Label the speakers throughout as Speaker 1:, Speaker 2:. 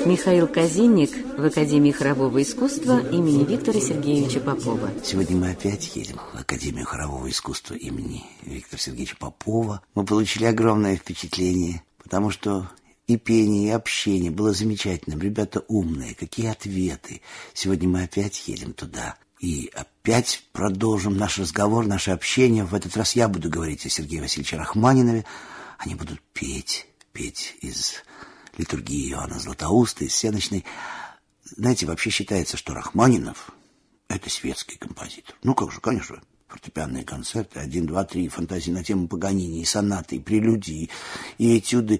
Speaker 1: Михаил Казинник в Академии хорового искусства имени Виктора Сергеевича Попова.
Speaker 2: Сегодня мы опять едем в Академию хорового искусства имени Виктора Сергеевича Попова. Мы получили огромное впечатление, потому что и пение, и общение было замечательным. Ребята умные, какие ответы. Сегодня мы опять едем туда. И опять продолжим наш разговор, наше общение. В этот раз я буду говорить о Сергее Васильевиче Рахманинове. Они будут петь из литургии Иоанна Златоуста, из всенощной. Знаете, вообще считается, что Рахманинов – это светский композитор. Ну как же, конечно, фортепианные концерты, 1, 2, 3, фантазии на тему Паганини, и сонаты, и прелюдии, и этюды,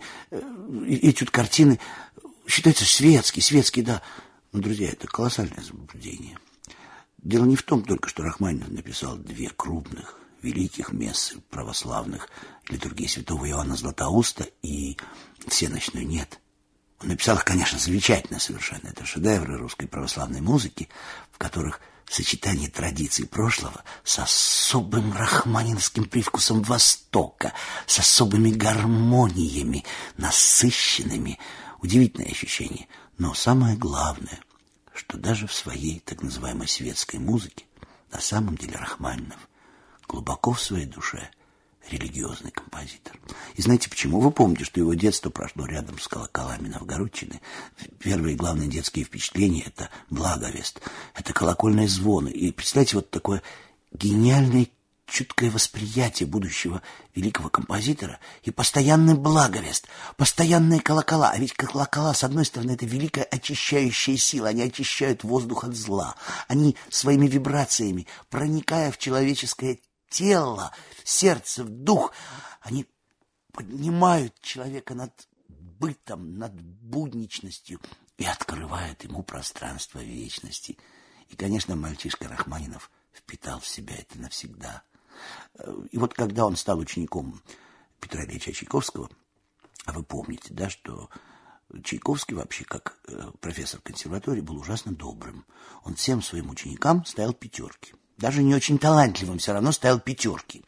Speaker 2: этюд картины. Считается светский, да. Но, друзья, это колоссальное заблуждение. Дело не в том только, что Рахманинов написал 2 крупных, великих мессы православных, литургии святого Иоанна Златоуста и всенощную, нет. Он написал их, конечно, замечательно совершенно. Это шедевры русской православной музыки, в которых сочетание традиций прошлого с особым рахманиновским привкусом Востока, с особыми гармониями, насыщенными. Удивительное ощущение. Но самое главное, что даже в своей так называемой светской музыке на самом деле Рахманинов глубоко в своей душе религиозный композитор. И знаете почему? Вы помните, что его детство прошло рядом с колоколами Новгородчины. Первые главные детские впечатления – это благовест, это колокольные звоны. И представляете, вот такое гениальное, чуткое восприятие будущего великого композитора и постоянный благовест, постоянные колокола. А ведь колокола, с одной стороны, это великая очищающая сила. Они очищают воздух от зла. Они своими вибрациями, проникая в человеческое тело, сердце, в дух, они поднимают человека над бытом, над будничностью и открывают ему пространство вечности. И, конечно, мальчишка Рахманинов впитал в себя это навсегда. И вот когда он стал учеником Петра Ильича Чайковского, а вы помните, да, что Чайковский вообще, как профессор консерватории, был ужасно добрым. Он всем своим ученикам ставил 5. Даже не очень талантливым все равно ставил 5.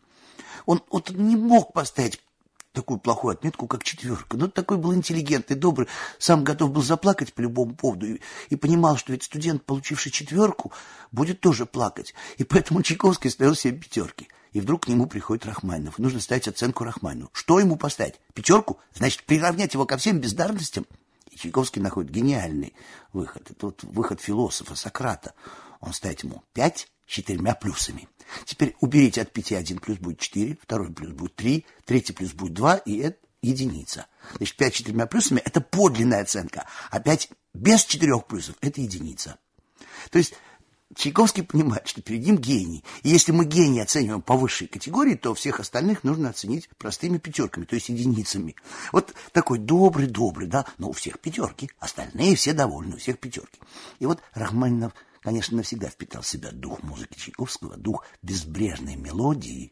Speaker 2: Он не мог поставить такую плохую отметку, как 4. Но такой был интеллигентный, добрый, сам готов был заплакать по любому поводу и понимал, что ведь студент, получивший 4, будет тоже плакать. И поэтому Чайковский ставил себе 5. И вдруг к нему приходит Рахманинов. Нужно ставить оценку Рахманинову. Что ему поставить? 5? Значит, приравнять его ко всем бездарностям? И Чайковский находит гениальный выход. Это вот выход философа Сократа. Он ставит ему 5 с 4 плюсами. Теперь уберите от 5 1 плюс будет 4, 2 плюс будет 3, 3 плюс будет 2, и это единица. Значит, 5 с 4 плюсами – это подлинная оценка, а 5 без 4 плюсов – это единица. То есть Чайковский понимает, что перед ним гений. И если мы гений оцениваем по высшей категории, то всех остальных нужно оценить простыми 5, то есть единицами. Вот такой добрый, да, но у всех 5, остальные все довольны, у всех 5. И вот Рахманинов, конечно, навсегда впитал в себя дух музыки Чайковского, дух безбрежной мелодии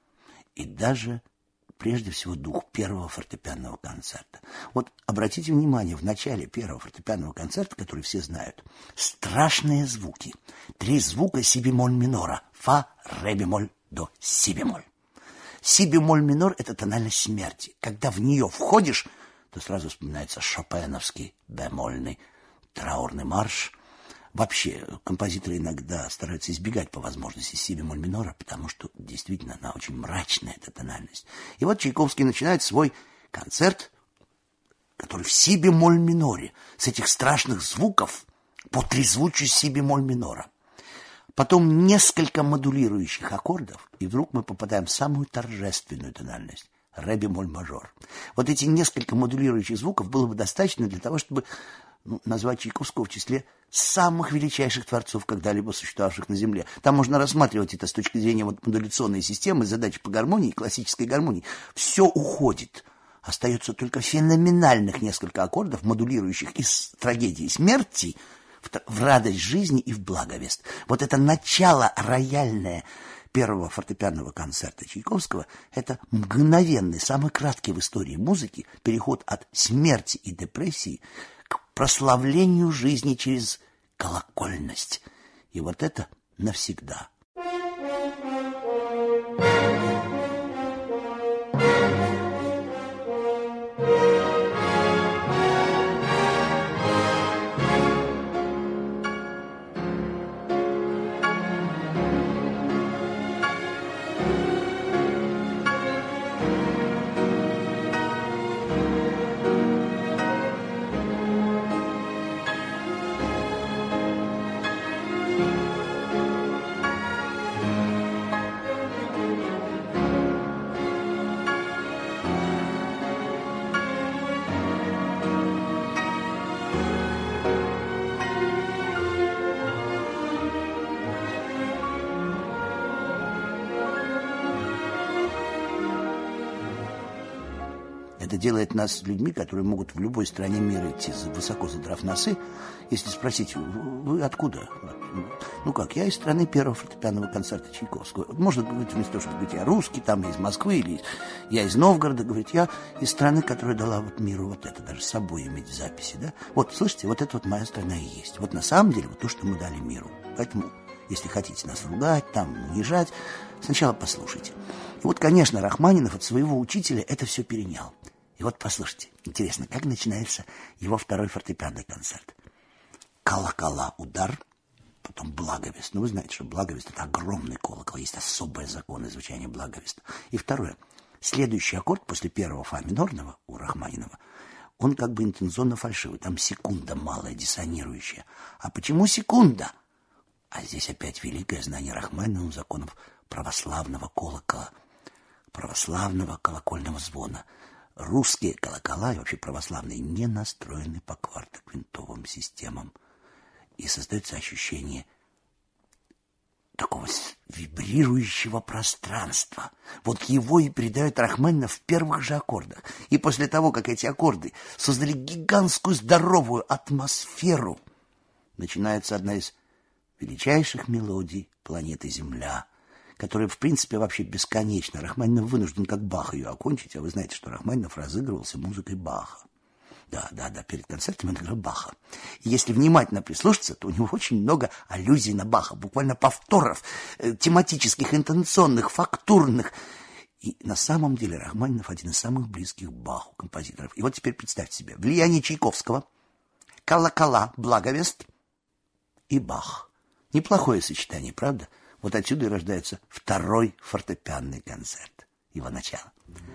Speaker 2: и даже, прежде всего, дух первого фортепианного концерта. Вот обратите внимание, в начале первого фортепианного концерта, который все знают, страшные звуки. 3 звука си-бемоль минора. Фа, ре-бемоль, до, си-бемоль. Си-бемоль минор – это тональность смерти. Когда в нее входишь, то сразу вспоминается шопеновский бемольный траурный марш. Вообще, композиторы иногда стараются избегать по возможности си-бемоль минора, потому что действительно она очень мрачная, эта тональность. И вот Чайковский начинает свой концерт, который в си-бемоль миноре, с этих страшных звуков по трезвучию си-бемоль минора. Потом несколько модулирующих аккордов, и вдруг мы попадаем в самую торжественную тональность – ре-бемоль мажор. Вот эти несколько модулирующих звуков было бы достаточно для того, чтобы назвать Чайковского в числе самых величайших творцов, когда-либо существовавших на Земле. Там можно рассматривать это с точки зрения модуляционной системы, задачи по гармонии, классической гармонии. Все уходит. Остается только феноменальных несколько аккордов, модулирующих из трагедии смерти в радость жизни и в благовест. Вот это начало рояльное первого фортепианного концерта Чайковского – это мгновенный, самый краткий в истории музыки переход от смерти и депрессии к прославлению жизни через колокольность. И вот это навсегда. Это делает нас людьми, которые могут в любой стране мира идти, высоко задрав носы. Если спросить, вы откуда? Ну как, я из страны первого фортепианного концерта Чайковского. Можно говорить, вместо того, чтобы говорить, я русский, там, я из Москвы, или я из Новгорода, говорить, я из страны, которая дала вот миру вот это, даже с собой иметь в записи, да? Вот, слышите, вот это вот моя страна и есть. Вот на самом деле вот то, что мы дали миру. Поэтому, если хотите нас ругать, там, унижать, сначала послушайте. И вот, конечно, Рахманинов от своего учителя это все перенял. И вот послушайте, интересно, как начинается его второй фортепианный концерт. Колокола, удар, потом благовест. Ну, вы знаете, что благовест — это огромный колокол, есть особые законы звучания благовеста. И второе, следующий аккорд после первого фа минорного у Рахманинова, он как бы интензионно-фальшивый, там секунда малая, диссонирующая. А почему секунда? А здесь опять великое знание Рахманиновым законов православного колокола, православного колокольного звона. Русские колокола и вообще православные не настроены по квартоквинтовым системам. И создается ощущение такого вибрирующего пространства. Вот его и передает Рахманинов в первых же аккордах. И после того, как эти аккорды создали гигантскую здоровую атмосферу, начинается одна из величайших мелодий планеты Земля, которая, в принципе, вообще бесконечна. Рахманинов вынужден как Бах ее окончить, а вы знаете, что Рахманинов разыгрывался музыкой Баха. Да, перед концертом он играл Баха. И если внимательно прислушаться, то у него очень много аллюзий на Баха, буквально повторов, тематических, интонационных, фактурных. И на самом деле Рахманинов один из самых близких к Баху композиторов. И вот теперь представьте себе, влияние Чайковского, колокола, благовест и Бах. Неплохое сочетание, правда? Вот отсюда и рождается второй фортепианный концерт. Его начало.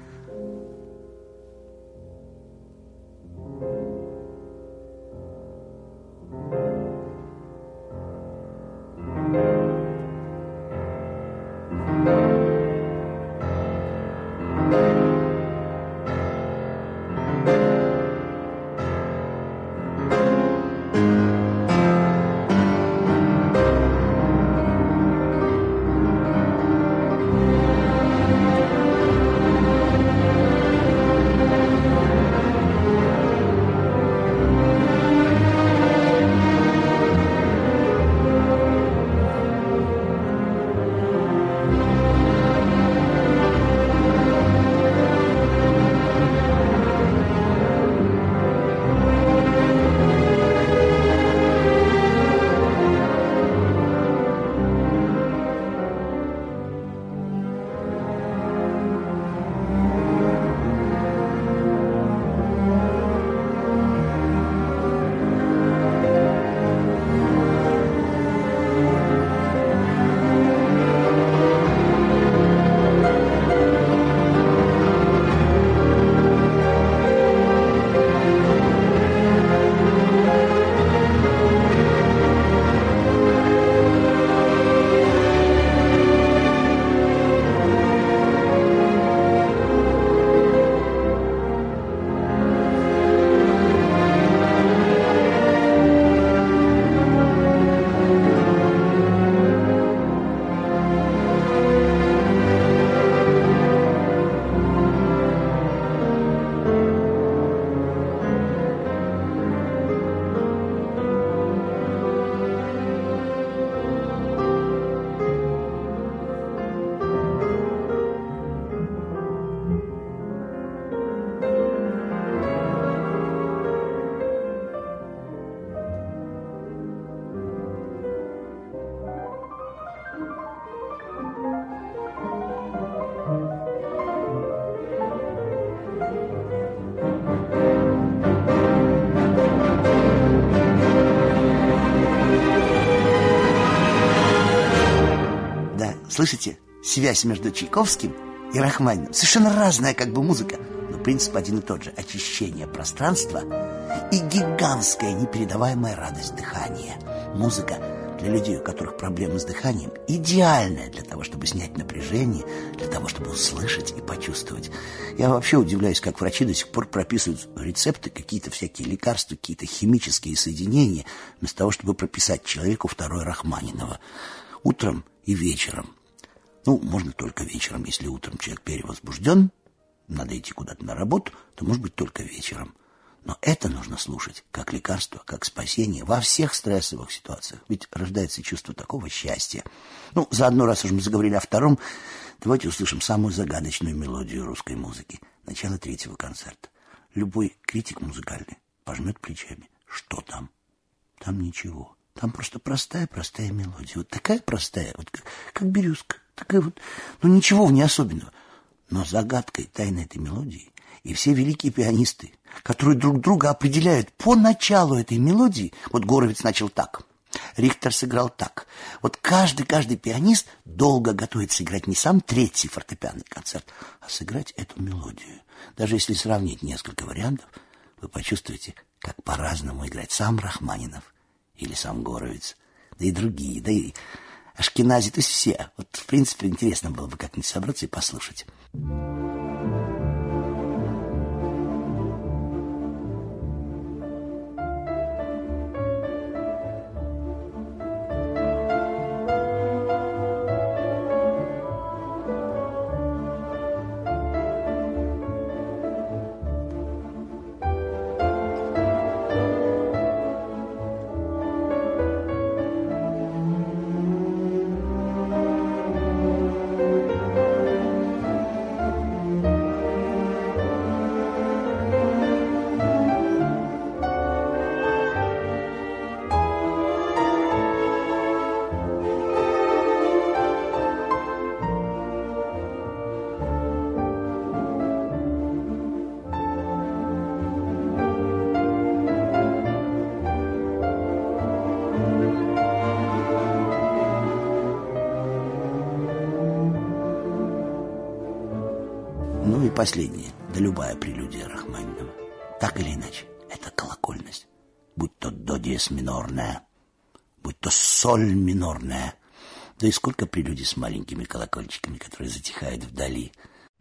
Speaker 2: Слышите? Связь между Чайковским и Рахманиновым. Совершенно разная как бы музыка, но принцип один и тот же. Очищение пространства и гигантская непередаваемая радость дыхания. Музыка для людей, у которых проблемы с дыханием, идеальная для того, чтобы снять напряжение, для того, чтобы услышать и почувствовать. Я вообще удивляюсь, как врачи до сих пор прописывают рецепты, какие-то всякие лекарства, какие-то химические соединения, вместо того, чтобы прописать человеку второй Рахманинова. Утром и вечером. Ну, можно только вечером, если утром человек перевозбужден, надо идти куда-то на работу, то может быть только вечером. Но это нужно слушать как лекарство, как спасение во всех стрессовых ситуациях. Ведь рождается чувство такого счастья. Ну, заодно, раз уж мы заговорили о втором, давайте услышим самую загадочную мелодию русской музыки. Начало третьего концерта. Любой критик музыкальный пожмет плечами. Что там? Там ничего. Там просто простая мелодия. Вот такая простая, вот как березка. Такая вот, ну ничего в ней особенного. Но загадкой, тайной этой мелодии и все великие пианисты, которые друг друга определяют по началу этой мелодии. Вот Горовиц начал так, Рихтер сыграл так. Вот каждый пианист долго готовится играть не сам третий фортепианный концерт, а сыграть эту мелодию. Даже если сравнить несколько вариантов, вы почувствуете, как по-разному играет сам Рахманинов или сам Горовиц, да и другие, да и Ашкенази, то есть все. Вот, в принципе, интересно было бы как-нибудь собраться и послушать. Ну и последнее, да любая прелюдия Рахманинова. Так или иначе, это колокольность. Будь то до диез минорная, будь то соль минорная. Да и сколько прелюдий с маленькими колокольчиками, которые затихают вдали.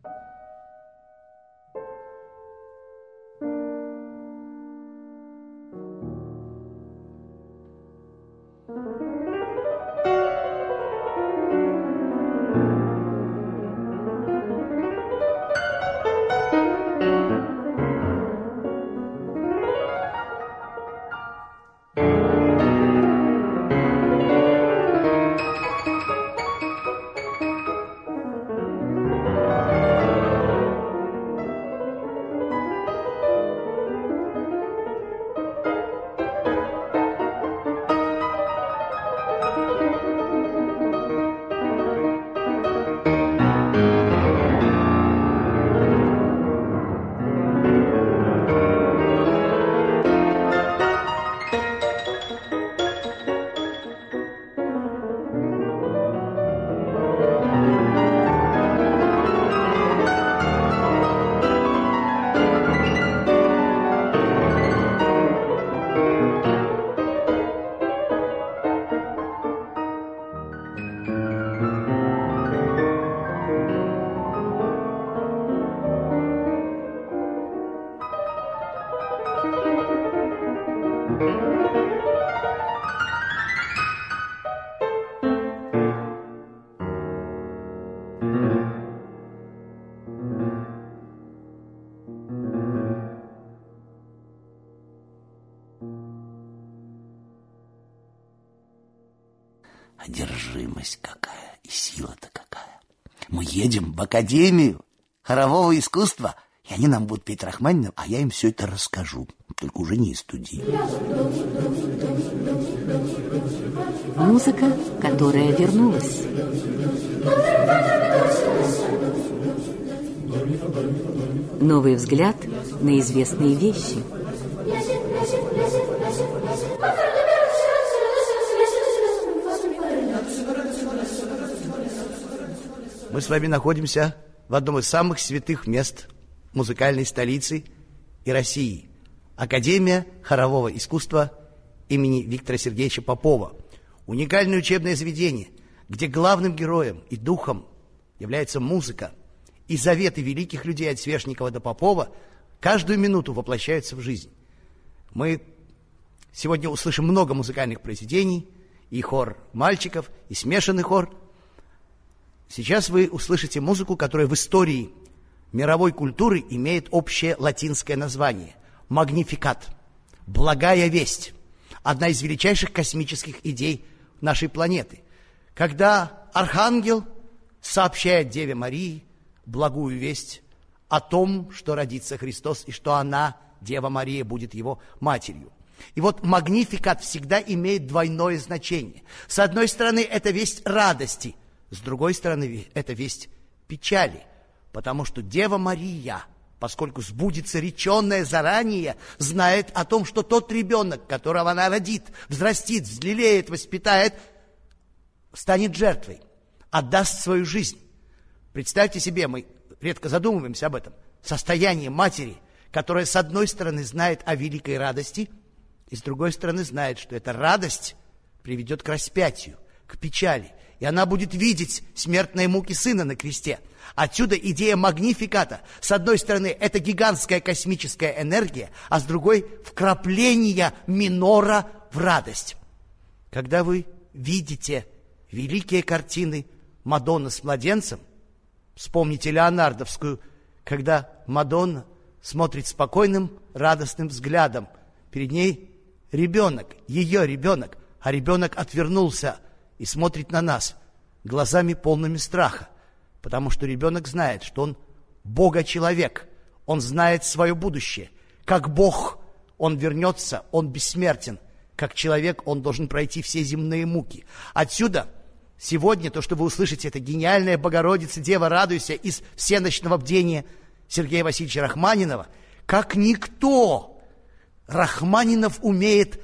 Speaker 2: Одержимость какая и сила-то какая. Мы едем в Академию хорового искусства, и они нам будут петь Рахманинова, а я им все это расскажу, только уже не из студии.
Speaker 1: Музыка, которая вернулась. Новый взгляд на известные вещи.
Speaker 2: Мы с вами находимся в одном из самых святых мест музыкальной столицы и России. Академия хорового искусства имени Виктора Сергеевича Попова. Уникальное учебное заведение, где главным героем и духом является музыка. И заветы великих людей от Свешникова до Попова каждую минуту воплощаются в жизнь. Мы сегодня услышим много музыкальных произведений, и хор мальчиков, и смешанный хор. Сейчас вы услышите музыку, которая в истории
Speaker 3: мировой культуры имеет общее латинское название – «Магнификат» – «Благая весть», одна из величайших космических идей нашей планеты. Когда архангел сообщает Деве Марии благую весть о том, что родится Христос и что она, Дева Мария, будет его матерью. И вот магнификат всегда имеет двойное значение. С одной стороны, это весть радости, с другой стороны, это весть печали, потому что Дева Мария, поскольку сбудется реченное заранее, знает о том, что тот ребенок, которого она родит, взрастит, взлелеет, воспитает, станет жертвой, отдаст свою жизнь. Представьте себе, мы редко задумываемся об этом, состояние матери, которая с одной стороны знает о великой радости, и с другой стороны знает, что эта радость приведет к распятию, к печали, и она будет видеть смертные муки сына на кресте. Отсюда идея магнификата. С одной стороны, это гигантская космическая энергия, а с другой – вкрапление минора в радость. Когда вы видите великие картины «Мадонна с младенцем», вспомните Леонардовскую, когда Мадонна смотрит спокойным, радостным взглядом. Перед ней ребенок, ее ребенок, а ребенок отвернулся и смотрит на нас глазами полными страха, потому что ребенок знает, что он Бога-человек, он знает свое будущее. Как Бог он вернется, он бессмертен. Как человек он должен пройти все земные муки. Отсюда сегодня то, что вы услышите, это гениальная Богородица, Дева, радуйся из всеночного бдения Сергея Васильевича Рахманинова. Как никто Рахманинов умеет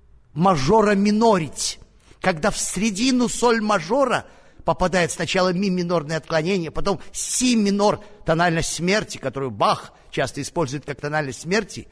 Speaker 3: мажора минорить. Когда в середину соль мажора попадает сначала ми минорное отклонение, потом си минор, тональность смерти, которую Бах часто использует как тональность смерти.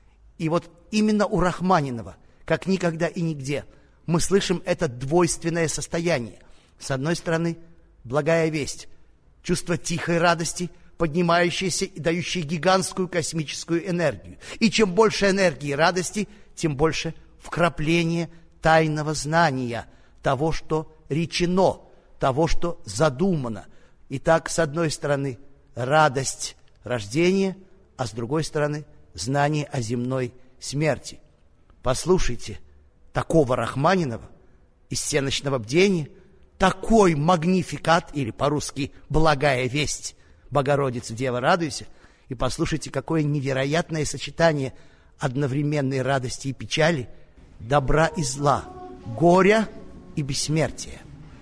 Speaker 3: И вот именно у Рахманинова, как никогда и нигде, мы слышим это двойственное состояние. С одной стороны, благая весть, чувство тихой радости, поднимающееся и дающее гигантскую космическую энергию. И чем больше энергии и радости, тем больше вкрапление тайного знания, того, что речено, того, что задумано. Итак, с одной стороны, радость рождения, а с другой стороны, знание о земной смерти. Послушайте такого Рахманинова из всеночного бдения, такой магнификат, или по-русски «благая весть», Богородица, Дева, радуйся, и послушайте, какое невероятное сочетание одновременной радости и печали, добра и зла, горя и бессмертия.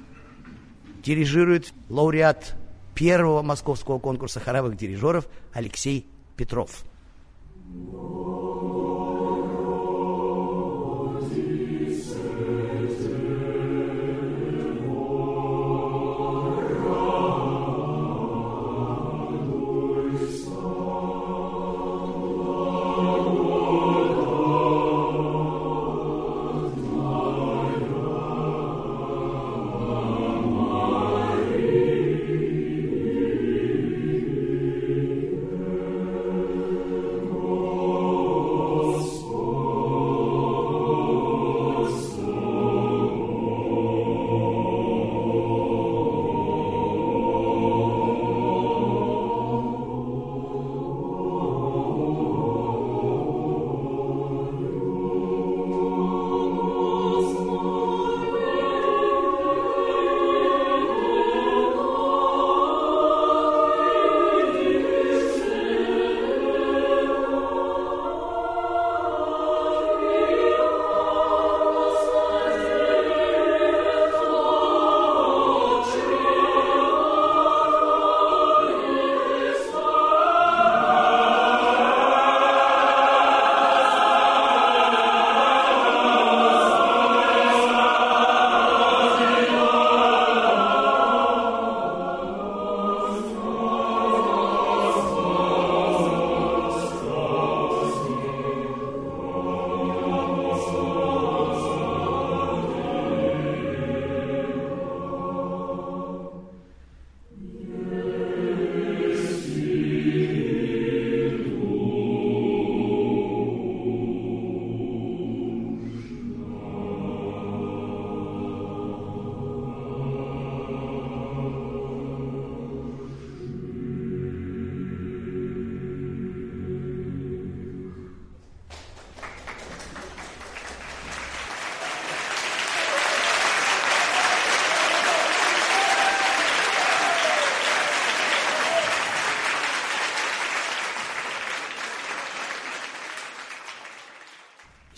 Speaker 3: Дирижирует лауреат первого московского конкурса хоровых дирижеров Алексей Петров.
Speaker 4: Oh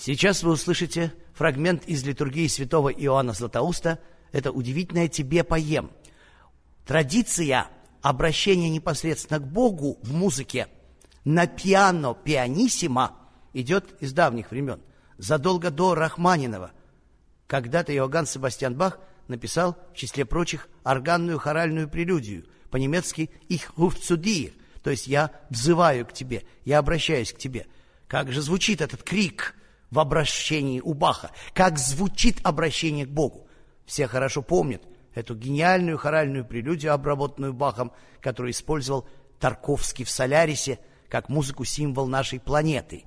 Speaker 3: Сейчас вы услышите фрагмент из литургии святого Иоанна Златоуста. Это удивительное «Тебе поем». Традиция обращения непосредственно к Богу в музыке на пиано пианиссимо идет из давних времен, задолго до Рахманинова. Когда-то Иоганн Себастьян Бах написал, в числе прочих, органную хоральную прелюдию, по-немецки «Ich rufe zu dir», то есть «я взываю к тебе», «я обращаюсь к тебе». Как же звучит этот крик в обращении у Баха? Как звучит обращение к Богу? Все хорошо помнят эту гениальную хоральную прелюдию, обработанную Бахом, которую использовал Тарковский в «Солярисе», как музыку-символ нашей планеты.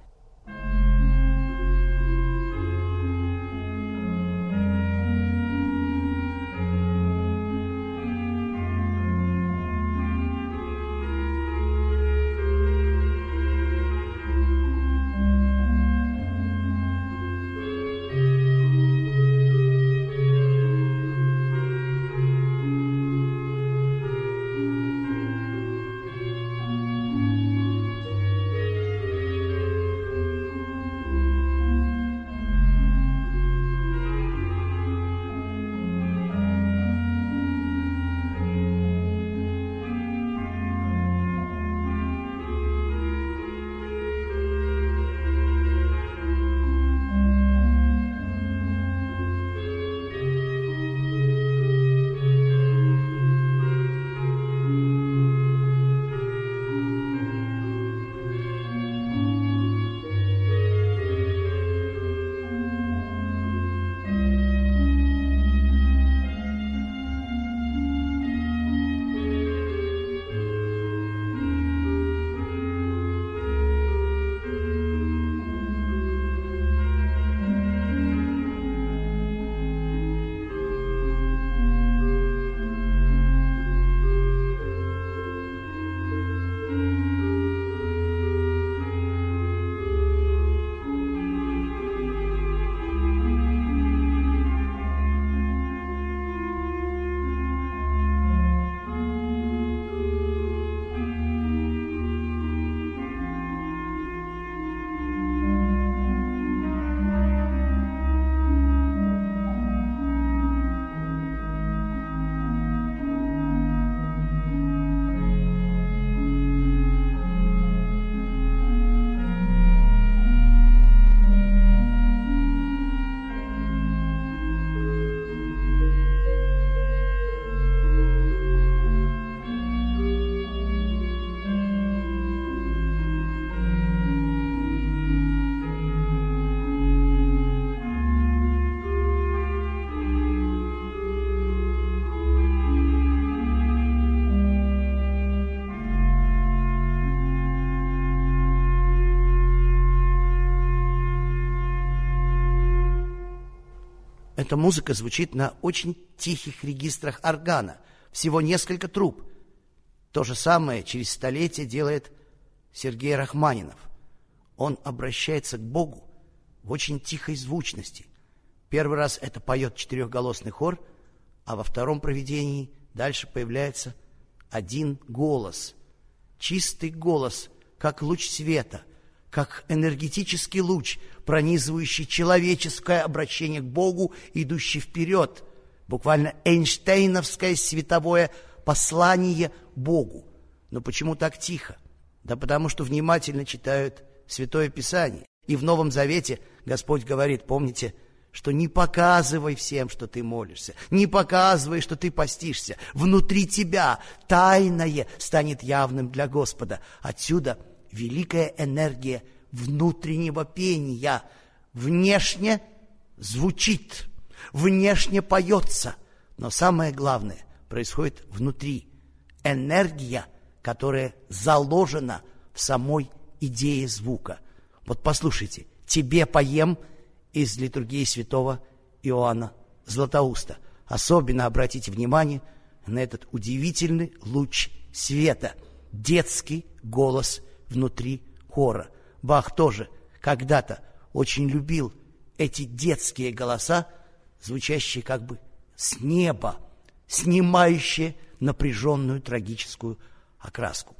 Speaker 3: Эта музыка звучит на очень тихих регистрах органа, всего несколько труб. То же самое через столетия делает Сергей Рахманинов. Он обращается к Богу в очень тихой звучности. Первый раз это поет четырехголосный хор, а во втором проведении дальше появляется один голос. Чистый голос, как луч света, как энергетический луч, пронизывающий человеческое обращение к Богу, идущий вперед. Буквально эйнштейновское световое послание Богу. Но почему так тихо? Да потому что внимательно читают Святое Писание. И в Новом Завете Господь говорит, помните, что не показывай всем, что ты молишься, не показывай, что ты постишься. Внутри тебя тайное станет явным для Господа. Отсюда великая энергия внутреннего пения. Внешне звучит, внешне поется, но самое главное происходит внутри. Энергия, которая заложена в самой идее звука. Вот послушайте, «Тебе поем» из литургии святого Иоанна Златоуста. Особенно обратите внимание на этот удивительный луч света, детский голос внутри хора. Бах тоже когда-то очень любил эти детские голоса, звучащие как бы с неба, снимающие напряженную трагическую окраску.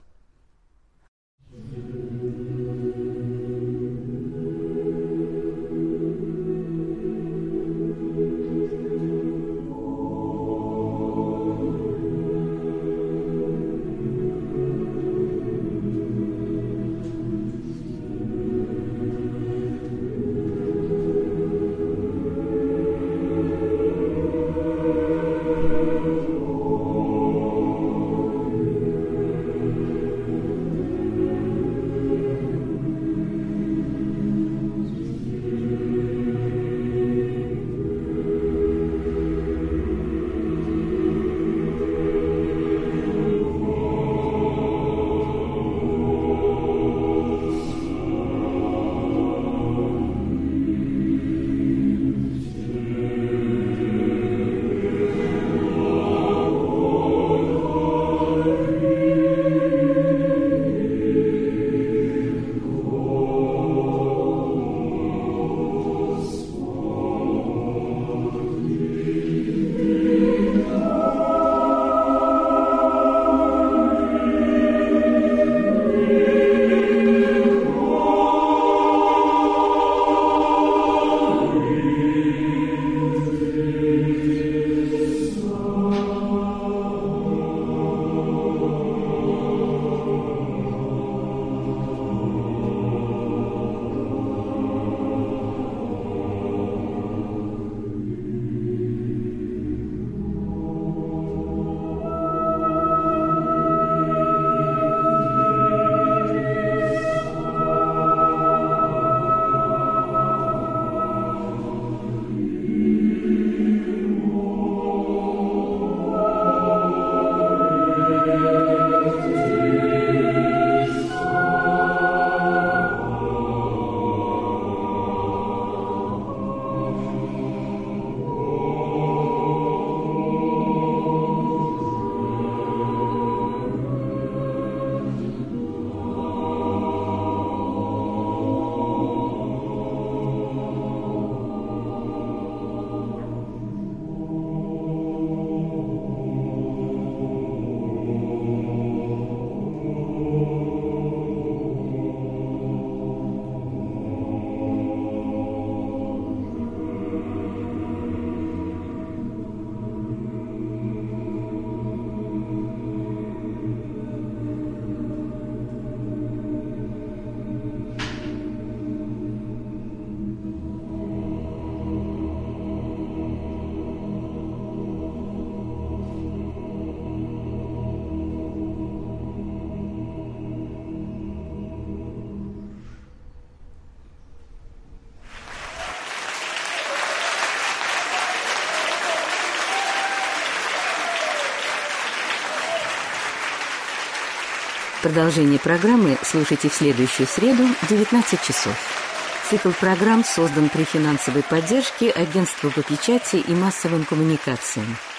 Speaker 1: Продолжение программы слушайте в следующую среду в 19 часов. Цикл программ создан при финансовой поддержке Агентства по печати и массовым коммуникациям.